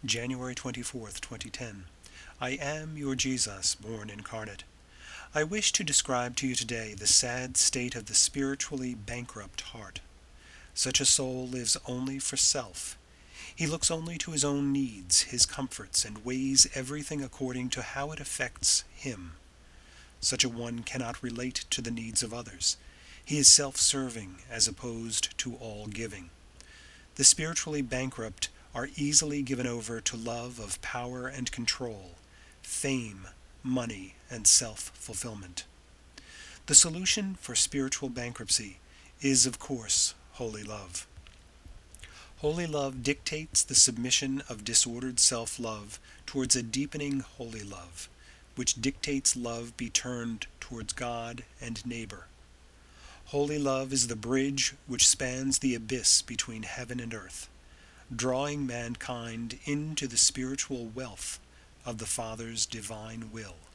January 24th, 2010. I am your Jesus, born incarnate. I wish to describe to you today the sad state of the spiritually bankrupt heart. Such a soul lives only for self. He looks only to his own needs, his comforts, and weighs everything according to how it affects him. Such a one cannot relate to the needs of others. He is self-serving as opposed to all-giving. The spiritually bankrupt are easily given over to love of power and control, fame, money, and self-fulfillment. The solution for spiritual bankruptcy is, of course, holy love. Holy love dictates the submission of disordered self-love towards a deepening holy love, which dictates love be turned towards God and neighbor. Holy love is the bridge which spans the abyss between heaven and earth, drawing mankind into the spiritual wealth of the Father's divine will.